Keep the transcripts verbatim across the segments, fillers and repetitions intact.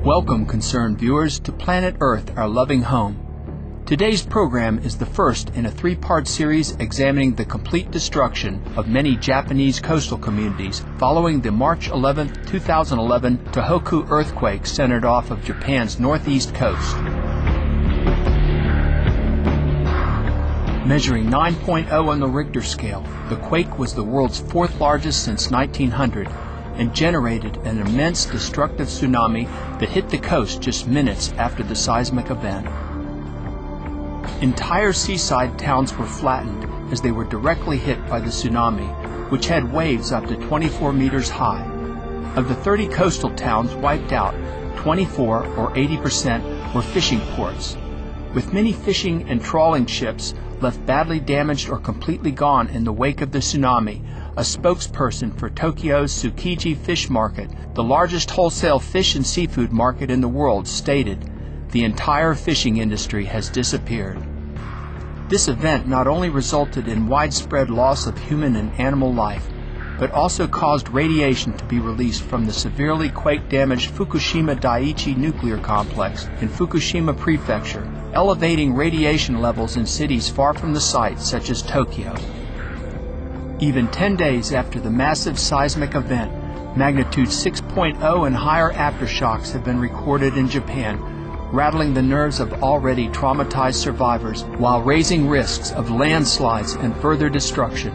Welcome, concerned viewers, to Planet Earth, our loving home. Today's program is the first in a three-part series examining the complete destruction of many Japanese coastal communities following the March eleventh, two thousand eleven Tohoku earthquake centered off of Japan's northeast coast. Measuring nine point oh on the Richter scale, the quake was the world's fourth largest since nineteen hundred and generated an immense destructive tsunami that hit the coast just minutes after the seismic event. Entire seaside towns were flattened as they were directly hit by the tsunami, which had waves up to twenty-four meters high. Of the thirty coastal towns wiped out, twenty-four, or eighty percent, were fishing ports, with many fishing and trawling ships left badly damaged or completely gone in the wake of the tsunami. A spokesperson for Tokyo's Tsukiji Fish Market, the largest wholesale fish and seafood market in the world, stated, "The entire fishing industry has disappeared." This event not only resulted in widespread loss of human and animal life, but also caused radiation to be released from the severely quake-damaged Fukushima Daiichi nuclear complex in Fukushima Prefecture, elevating radiation levels in cities far from the site, such as Tokyo. Even ten days after the massive seismic event, magnitude six point oh and higher aftershocks have been recorded in Japan, rattling the nerves of already traumatized survivors while raising risks of landslides and further destruction.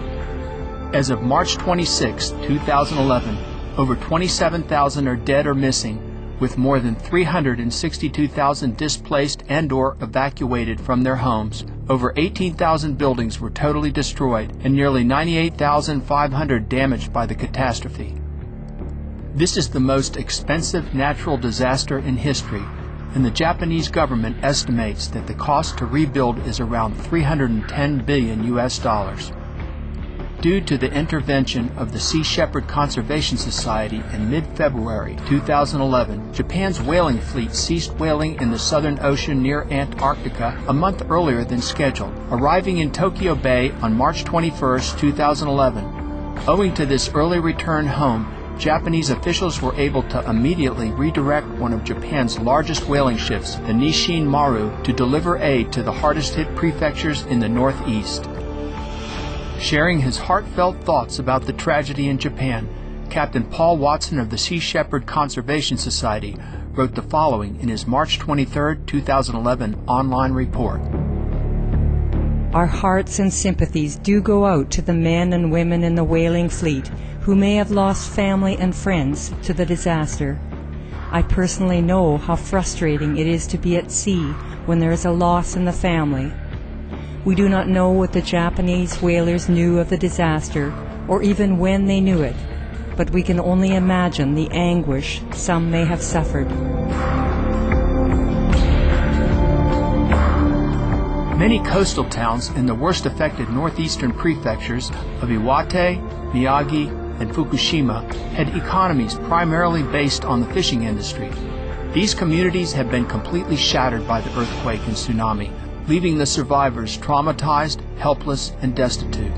As of March twenty-sixth, two thousand eleven, over twenty-seven thousand are dead or missing, with more than three hundred sixty-two thousand displaced and/or evacuated from their homes. Over eighteen thousand buildings were totally destroyed and nearly ninety-eight thousand five hundred damaged by the catastrophe. This is the most expensive natural disaster in history, and the Japanese government estimates that the cost to rebuild is around three hundred ten billion U S dollars. Due to the intervention of the Sea Shepherd Conservation Society in mid-February two thousand eleven, Japan's whaling fleet ceased whaling in the Southern Ocean near Antarctica a month earlier than scheduled, arriving in Tokyo Bay on March twenty-first, two thousand eleven. Owing to this early return home, Japanese officials were able to immediately redirect one of Japan's largest whaling ships, the Nisshin Maru, to deliver aid to the hardest-hit prefectures in the northeast. Sharing his heartfelt thoughts about the tragedy in Japan, Captain Paul Watson of the Sea Shepherd Conservation Society wrote the following in his March twenty-third, two thousand eleven online report. Our hearts and sympathies do go out to the men and women in the whaling fleet who may have lost family and friends to the disaster. I personally know how frustrating it is to be at sea when there is a loss in the family. We do not know what the Japanese whalers knew of the disaster, or even when they knew it, but we can only imagine the anguish some may have suffered. Many coastal towns in the worst affected northeastern prefectures of Iwate, Miyagi, and Fukushima had economies primarily based on the fishing industry. These communities have been completely shattered by the earthquake and tsunami, leaving the survivors traumatized, helpless, and destitute.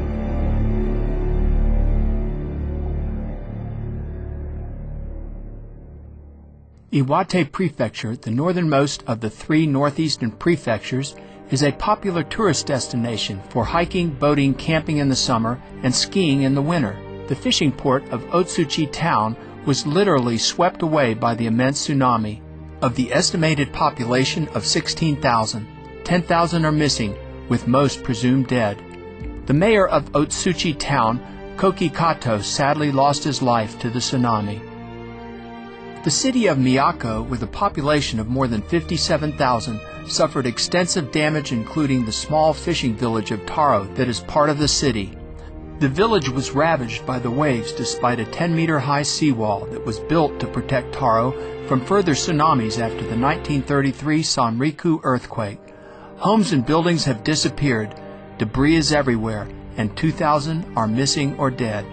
Iwate Prefecture, the northernmost of the three northeastern prefectures, is a popular tourist destination for hiking, boating, camping in the summer, and skiing in the winter. The fishing port of Otsuchi Town was literally swept away by the immense tsunami. Of the estimated population of sixteen thousand, ten thousand are missing, with most presumed dead. The mayor of Otsuchi Town, Koki Kato, sadly lost his life to the tsunami. The city of Miyako, with a population of more than fifty-seven thousand, suffered extensive damage, including the small fishing village of Taro that is part of the city. The village was ravaged by the waves despite a ten-meter high seawall that was built to protect Taro from further tsunamis after the nineteen thirty-three Sanriku earthquake. Homes and buildings have disappeared, debris is everywhere, and two thousand are missing or dead.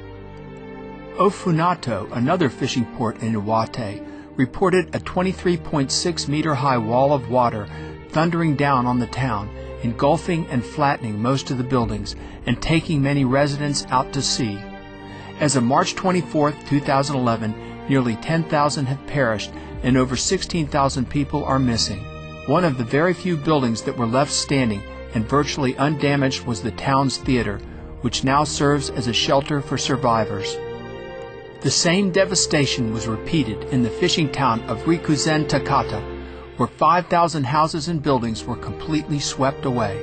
Ofunato, another fishing port in Iwate, reported a twenty-three point six meter high wall of water thundering down on the town, engulfing and flattening most of the buildings and taking many residents out to sea. As of March twenty-fourth, two thousand eleven, nearly ten thousand have perished and over sixteen thousand people are missing. One of the very few buildings that were left standing and virtually undamaged was the town's theater, which now serves as a shelter for survivors. The same devastation was repeated in the fishing town of Rikuzen Takata, where five thousand houses and buildings were completely swept away.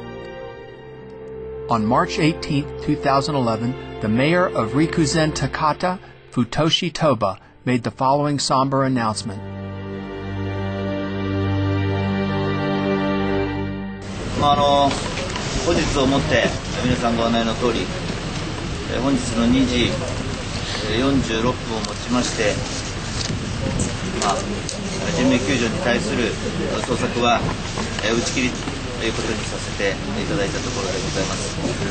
On March eighteenth, two thousand eleven, the mayor of Rikuzen Takata, Futoshi Toba, made the following somber announcement. まあ、あの本日をもって皆さんご案内の通り、本日のにじよんじゅうろっぷんをもちまして、まあ、人命救助に対する捜索は打ち切りということにさせていただいたところでございます。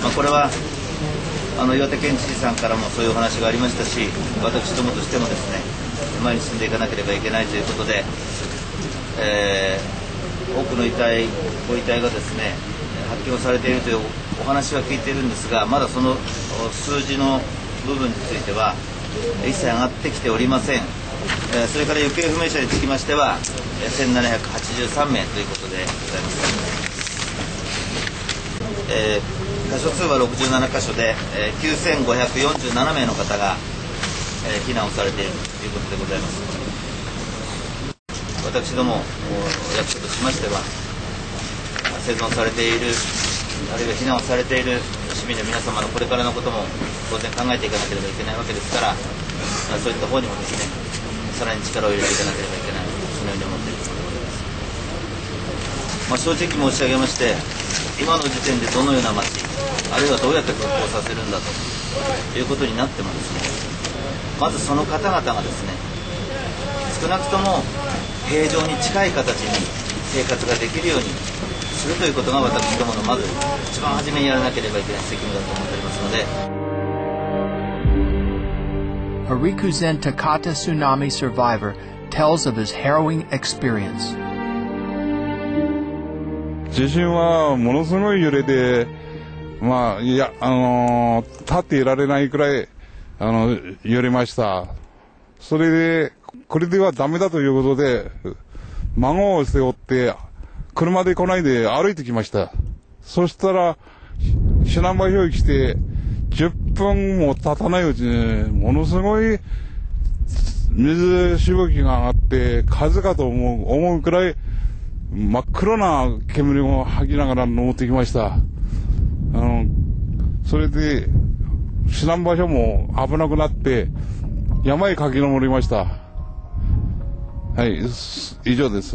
まあ、これはあの岩手県知事さんからもそういうお話がありましたし、私どもとしてもですね、前に進んでいかなければいけないということで、えー、多くの遺体、ご遺体がですね、発見をされているというお話は聞いているんですが、まだその数字の部分については一切上がってきておりません。それから行方不明者につきましてはせんななひゃくはちじゅうさんめいということでございます。えー、箇所数はろくじゅうななかしょで、えー、きゅうせんごひゃくよんじゅうななめいの方が、えー、避難をされているということでございます。私ども役所としましては、生存されているあるいは避難をされている市民の皆様のこれからのことも当然考えていかなければいけないわけですから、そういった方にもですね、さらに力を入れていかなければいけない、そのように思っているところでございます。まあ、正直申し上げまして、今の時点でどのような町、あるいはどうやって復興させるんだということになってもですね、まずその方々がですね、少なくとも平常に近い形に生活ができるようにするということが私どものまず一番初めにやらなければいけない責務だと思っておりますので。 A Rikuzen Takata tsunami survivor tells of his harrowing experience. 地震はものすごい揺れで、まあいやあのー、立っていられないくらいあの揺れました。それでこれではダメだということで孫を背負って車で来ないで歩いてきました。そしたら避難場所に来てじゅっぷんも経たないうちにものすごい水しぶきが上がって風かと思う、思うくらい真っ黒な煙を吐きながら登ってきました。あのそれで避難場所も危なくなって山へ駆け上りました。はい、以上です。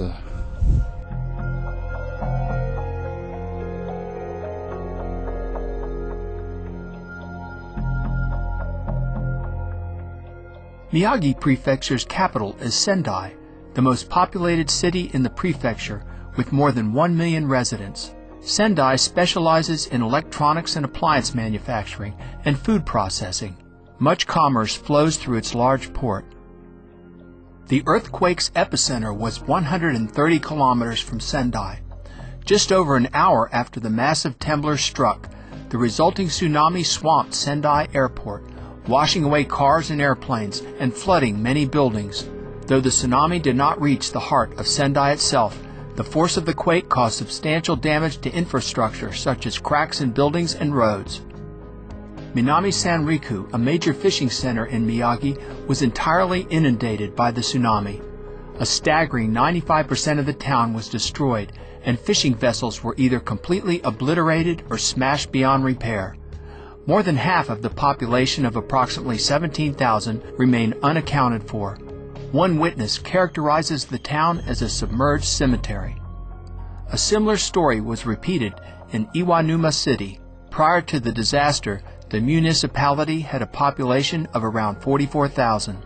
Miyagi Prefecture's capital is Sendai, the most populated city in the prefecture with more than one million residents. Sendai specializes in electronics and appliance manufacturing and food processing. Much commerce flows through its large port. The earthquake's epicenter was one hundred thirty kilometers from Sendai. Just over an hour after the massive temblor struck, the resulting tsunami swamped Sendai Airport, washing away cars and airplanes and flooding many buildings. Though the tsunami did not reach the heart of Sendai itself, the force of the quake caused substantial damage to infrastructure such as cracks in buildings and roads. Minami Sanriku, a major fishing center in Miyagi, was entirely inundated by the tsunami. A staggering ninety-five percent of the town was destroyed, and fishing vessels were either completely obliterated or smashed beyond repair. More than half of the population of approximately seventeen thousand remain unaccounted for. One witness characterizes the town as a submerged cemetery. A similar story was repeated in Iwanuma City. Prior to the disaster, the municipality had a population of around forty-four thousand.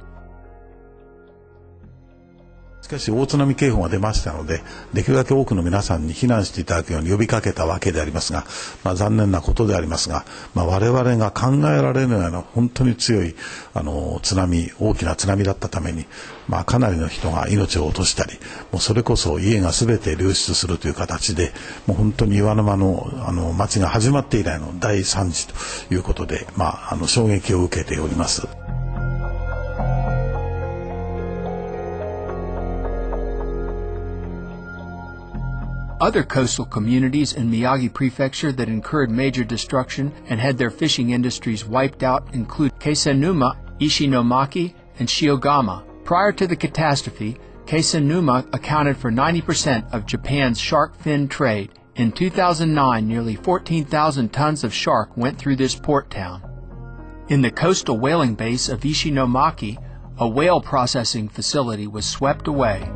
しかし大津波警報が出ましたので、できるだけ多くの皆さんに避難していただくように呼びかけたわけでありますが、まあ、残念なことでありますが、まあ、我々が考えられるような本当に強いあの津波、大きな津波だったために、まあ、かなりの人が命を落としたり、もうそれこそ家が全て流出するという形で、もう本当に岩沼のあの町が始まって以来の大惨事ということで、まあ、あの衝撃を受けております。 Other coastal communities in Miyagi Prefecture that incurred major destruction and had their fishing industries wiped out include Keisenuma, Ishinomaki, and Shiogama. Prior to the catastrophe, Keisenuma accounted for ninety percent of Japan's shark fin trade. In two thousand nine, nearly fourteen thousand tons of shark went through this port town. In the coastal whaling base of Ishinomaki, a whale processing facility was swept away.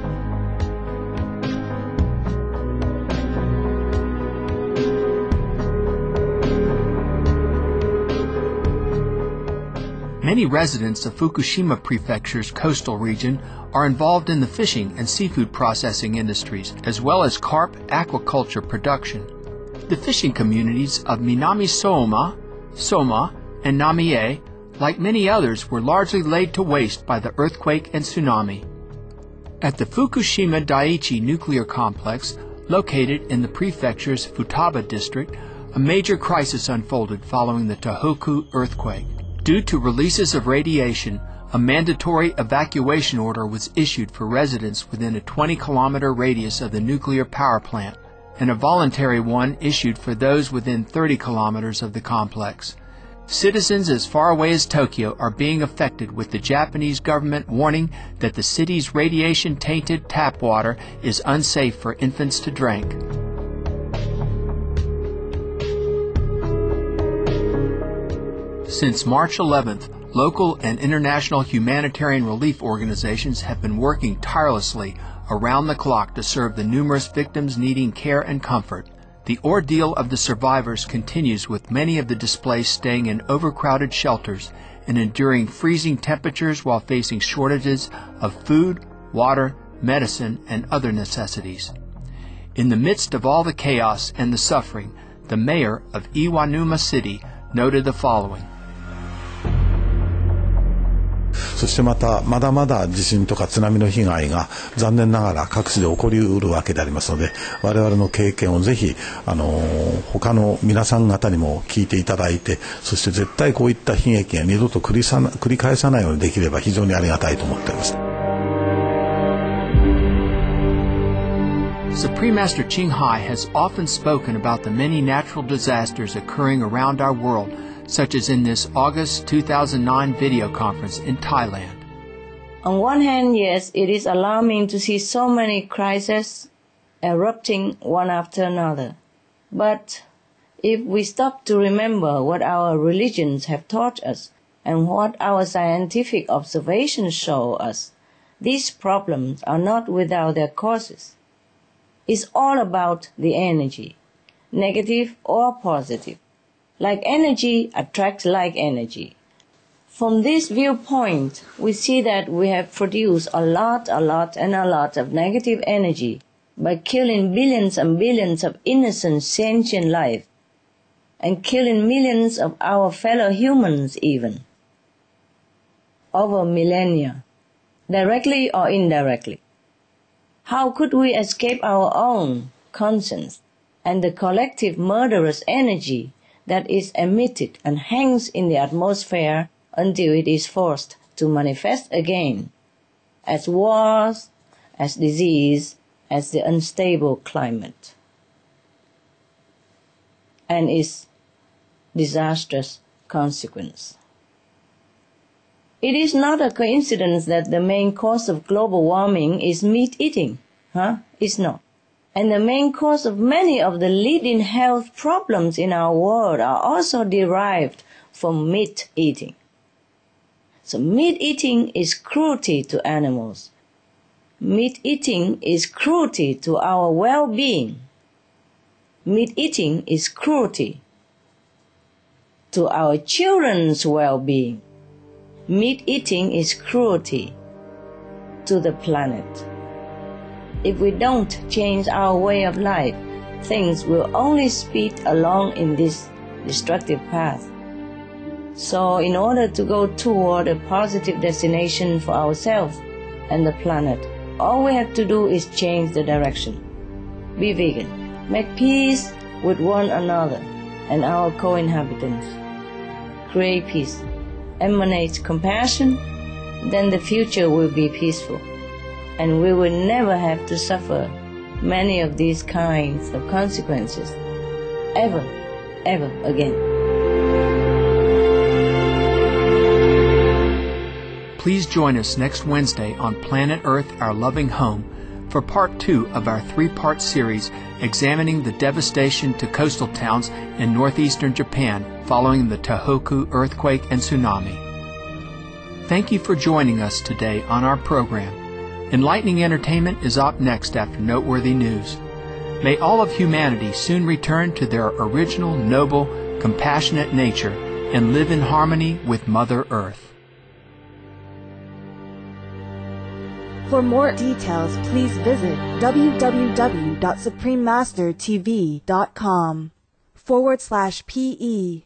Many residents of Fukushima Prefecture's coastal region are involved in the fishing and seafood processing industries, as well as carp aquaculture production. The fishing communities of Minami Soma, Soma, and Namie, like many others, were largely laid to waste by the earthquake and tsunami. At the Fukushima Daiichi nuclear complex, located in the prefecture's Futaba district, a major crisis unfolded following the Tohoku earthquake. Due to releases of radiation, a mandatory evacuation order was issued for residents within a twenty kilometer radius of the nuclear power plant, and a voluntary one issued for those within thirty kilometers of the complex. Citizens as far away as Tokyo are being affected, with the Japanese government warning that the city's radiation-tainted tap water is unsafe for infants to drink. Since March eleventh, local and international humanitarian relief organizations have been working tirelessly around the clock to serve the numerous victims needing care and comfort. The ordeal of the survivors continues, with many of the displaced staying in overcrowded shelters and enduring freezing temperatures while facing shortages of food, water, medicine, and other necessities. In the midst of all the chaos and the suffering, the mayor of Iwanuma City noted the following. そしてまたまだまだ地震とか津波の被害が残念ながら各地で起こりうるわけでありますので、我々の経験をぜひあの他の皆さん方にも聞いていただいて、そして絶対こういった悲劇が二度と繰りさな繰り返さないようにできれば非常にありがたいと思っております。 Supreme Master Ching Hai has often spoken about the many natural disasters occurring around our world, such as in this August two thousand nine video conference in Thailand. On one hand, yes, it is alarming to see so many crises erupting one after another. But if we stop to remember what our religions have taught us and what our scientific observations show us, these problems are not without their causes. It's all about the energy, negative or positive. Like energy attracts like energy. From this viewpoint, we see that we have produced a lot, a lot, and a lot of negative energy by killing billions and billions of innocent sentient life, and killing millions of our fellow humans even, over millennia, directly or indirectly. How could we escape our own conscience and the collective murderous energy that is emitted and hangs in the atmosphere until it is forced to manifest again, as wars, as disease, as the unstable climate, and its disastrous consequence? It is not a coincidence that the main cause of global warming is meat eating, huh? It's not. And the main cause of many of the leading health problems in our world are also derived from meat eating. So meat eating is cruelty to animals. Meat eating is cruelty to our well-being. Meat eating is cruelty to our children's well-being. Meat eating is cruelty to the planet. If we don't change our way of life, things will only speed along in this destructive path. So in order to go toward a positive destination for ourselves and the planet, all we have to do is change the direction. Be vegan. Make peace with one another and our co-inhabitants. Create peace. Emanate compassion, then the future will be peaceful, and we will never have to suffer many of these kinds of consequences ever, ever again. Please join us next Wednesday on Planet Earth, Our Loving Home, for part two of our three-part series examining the devastation to coastal towns in northeastern Japan following the Tohoku earthquake and tsunami. Thank you for joining us today on our program. Enlightening entertainment is up next after noteworthy news. May all of humanity soon return to their original, noble, compassionate nature and live in harmony with Mother Earth. For more details, please visit www.suprememastertv.com forward slash PE